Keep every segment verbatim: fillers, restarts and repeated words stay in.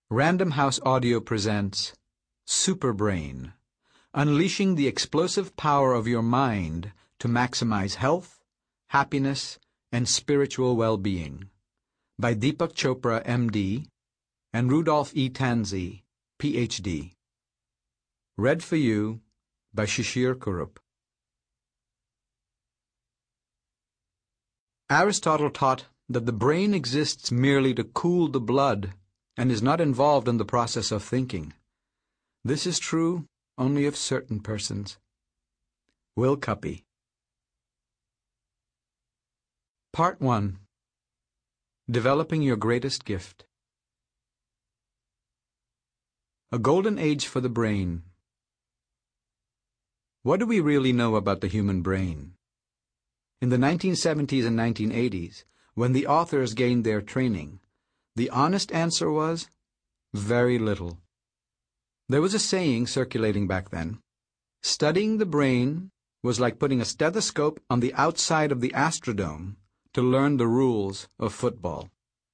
Random House Audio presents Superbrain, unleashing the explosive power of your mind to maximize health, happiness, and spiritual well-being, by Deepak Chopra, M D, and Rudolph E. Tanzi, P H D. Read for you by Shishir Kurup. Aristotle taught that the brain exists merely to cool the blood and is not involved in the process of thinking. This is true only of certain persons. Will Cuppy. Part one. Developing Your Greatest Gift. A Golden Age for the Brain. What do we really know about the human brain? In the nineteen seventies and nineteen eighties, when the authors gained their training, the honest answer was, very little. There was a saying circulating back then: studying the brain was like putting a stethoscope on the outside of the Astrodome to learn the rules of football.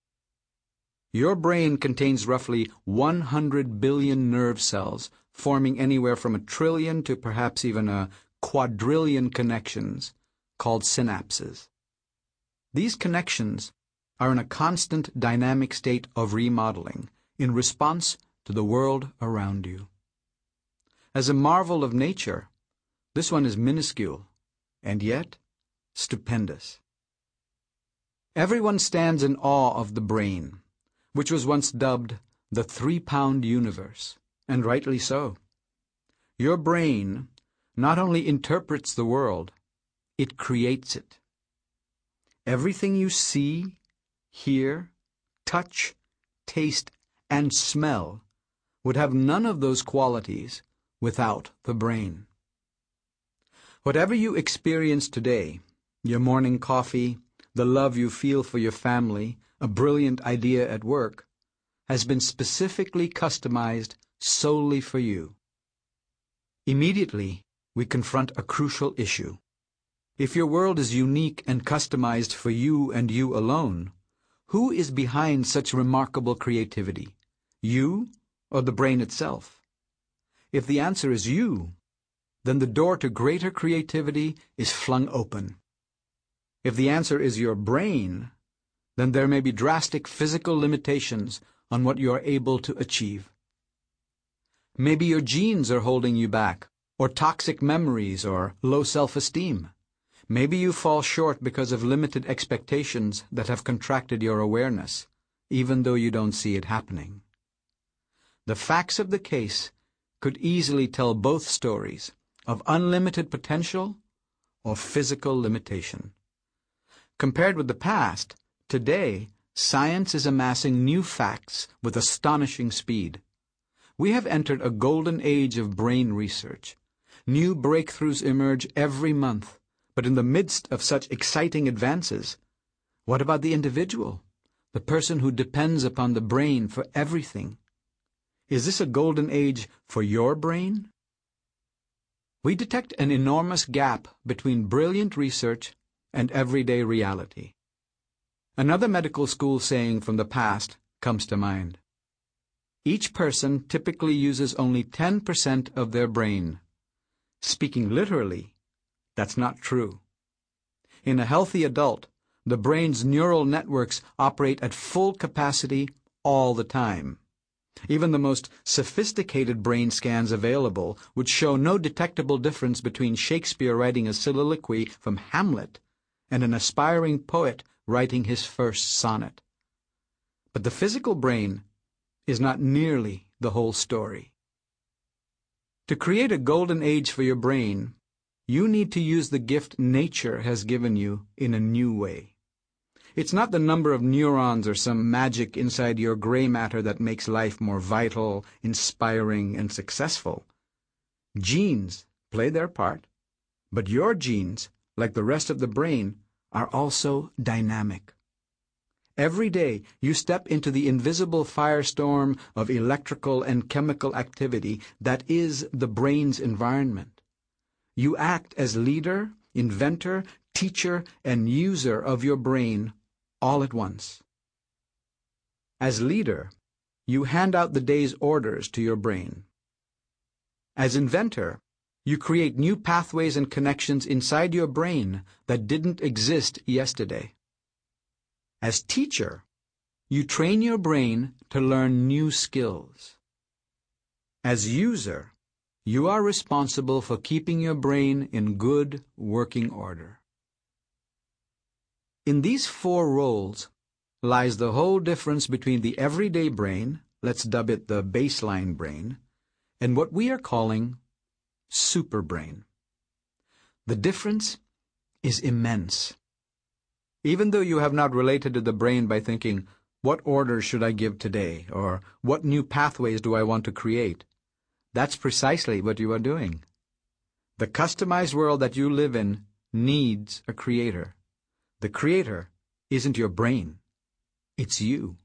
Your brain contains roughly one hundred billion nerve cells, forming anywhere from a trillion to perhaps even a quadrillion connections, called synapses. These connections are in a constant dynamic state of remodeling in response to the world around you. As a marvel of nature, this one is minuscule, and yet stupendous. Everyone stands in awe of the brain, which was once dubbed the three-pound universe, and rightly so. Your brain not only interprets the world, it creates it. Everything you see, hear, touch, taste, and smell would have none of those qualities without the brain. Whatever you experience today, your morning coffee, the love you feel for your family, a brilliant idea at work, has been specifically customized solely for you. Immediately, we confront a crucial issue. If your world is unique and customized for you and you alone, who is behind such remarkable creativity? You or the brain itself? If the answer is you, then the door to greater creativity is flung open. If the answer is your brain, then there may be drastic physical limitations on what you are able to achieve. Maybe your genes are holding you back, or toxic memories, or low self-esteem. Maybe you fall short because of limited expectations that have contracted your awareness, even though you don't see it happening. The facts of the case could easily tell both stories of unlimited potential or physical limitation. Compared with the past, today, science is amassing new facts with astonishing speed. We have entered a golden age of brain research. New breakthroughs emerge every month. But in the midst of such exciting advances, what about the individual, the person who depends upon the brain for everything? Is this a golden age for your brain? We detect an enormous gap between brilliant research and everyday reality. Another medical school saying from the past comes to mind. Each person typically uses only ten percent of their brain. Speaking literally, that's not true. In a healthy adult, the brain's neural networks operate at full capacity all the time. Even the most sophisticated brain scans available would show no detectable difference between Shakespeare writing a soliloquy from Hamlet and an aspiring poet writing his first sonnet. But the physical brain is not nearly the whole story. To create a golden age for your brain, you need to use the gift nature has given you in a new way. It's not the number of neurons or some magic inside your gray matter that makes life more vital, inspiring, and successful. Genes play their part, but your genes, like the rest of the brain, are also dynamic. Every day you step into the invisible firestorm of electrical and chemical activity that is the brain's environment. You act as leader, inventor, teacher, and user of your brain all at once. As leader, you hand out the day's orders to your brain. As inventor, you create new pathways and connections inside your brain that didn't exist yesterday. As teacher, you train your brain to learn new skills. As user, you are responsible for keeping your brain in good working order. In these four roles lies the whole difference between the everyday brain, let's dub it the baseline brain, and what we are calling superbrain. The difference is immense. Even though you have not related to the brain by thinking, what orders should I give today, or what new pathways do I want to create, that's precisely what you are doing. The customized world that you live in needs a creator. The creator isn't your brain, it's you.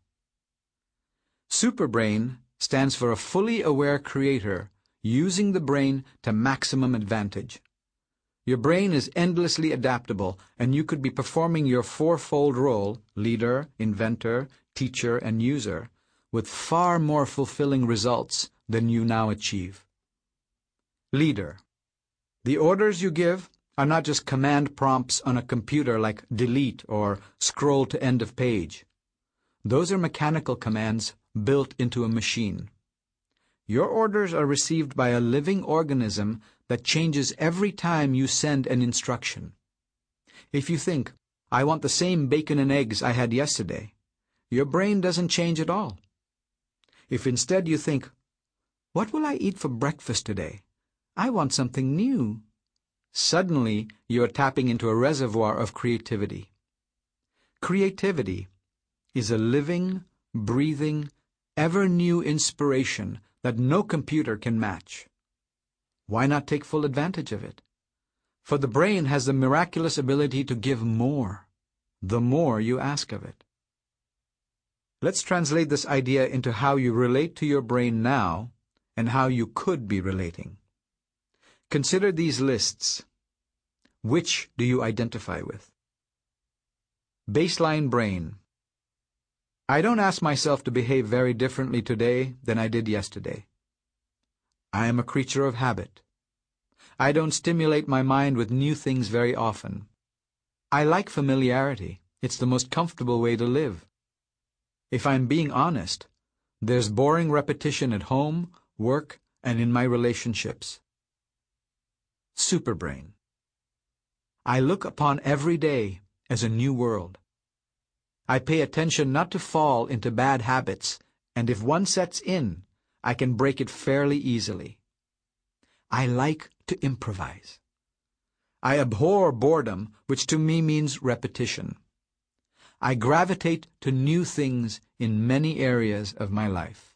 Superbrain stands for a fully aware creator using the brain to maximum advantage. Your brain is endlessly adaptable, and you could be performing your fourfold role, leader, inventor, teacher, and user, with far more fulfilling results than you now achieve. Leader. The orders you give are not just command prompts on a computer like delete or scroll to end of page. Those are mechanical commands built into a machine. Your orders are received by a living organism that changes every time you send an instruction. If you think, I want the same bacon and eggs I had yesterday, your brain doesn't change at all. If instead you think, what will I eat for breakfast today? I want something new. Suddenly, you are tapping into a reservoir of creativity. Creativity is a living, breathing, ever-new inspiration that no computer can match. Why not take full advantage of it? For the brain has the miraculous ability to give more, the more you ask of it. Let's translate this idea into how you relate to your brain now and how you could be relating. Consider these lists. Which do you identify with? Baseline brain. I don't ask myself to behave very differently today than I did yesterday. I am a creature of habit. I don't stimulate my mind with new things very often. I like familiarity. It's the most comfortable way to live. If I'm being honest, there's boring repetition at home, work, and in my relationships. Superbrain. I look upon every day as a new world. I pay attention not to fall into bad habits, and if one sets in, I can break it fairly easily. I like to improvise. I abhor boredom, which to me means repetition. I gravitate to new things in many areas of my life.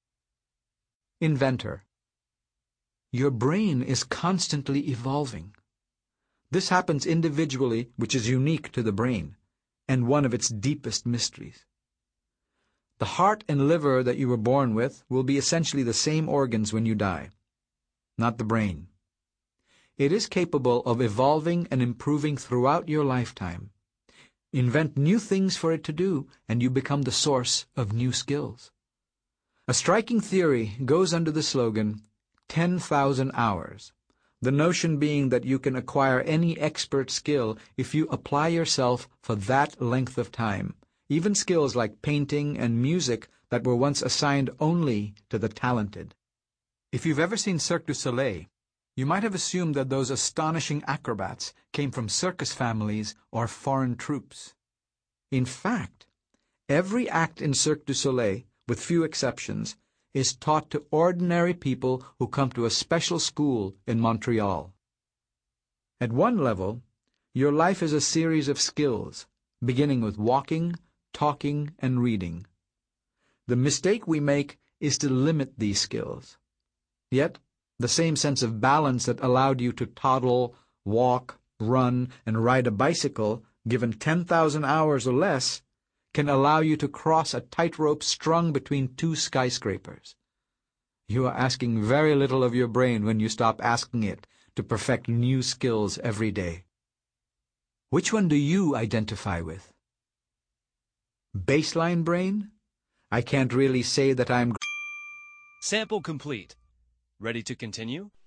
Inventor. Your brain is constantly evolving. This happens individually, which is unique to the brain, and one of its deepest mysteries. The heart and liver that you were born with will be essentially the same organs when you die, not the brain. It is capable of evolving and improving throughout your lifetime. Invent new things for it to do, and you become the source of new skills. A striking theory goes under the slogan, ten thousand hours, the notion being that you can acquire any expert skill if you apply yourself for that length of time, even skills like painting and music that were once assigned only to the talented. If you've ever seen Cirque du Soleil, you might have assumed that those astonishing acrobats came from circus families or foreign troops. In fact, every act in Cirque du Soleil, with few exceptions, is taught to ordinary people who come to a special school in Montreal. At one level, your life is a series of skills, beginning with walking, talking, and reading. The mistake we make is to limit these skills. Yet, the same sense of balance that allowed you to toddle, walk, run, and ride a bicycle, given ten thousand hours or less, can allow you to cross a tightrope strung between two skyscrapers. You are asking very little of your brain when you stop asking it to perfect new skills every day. Which one do you identify with? Baseline brain? I can't really say that I'm Sample complete. Ready to continue?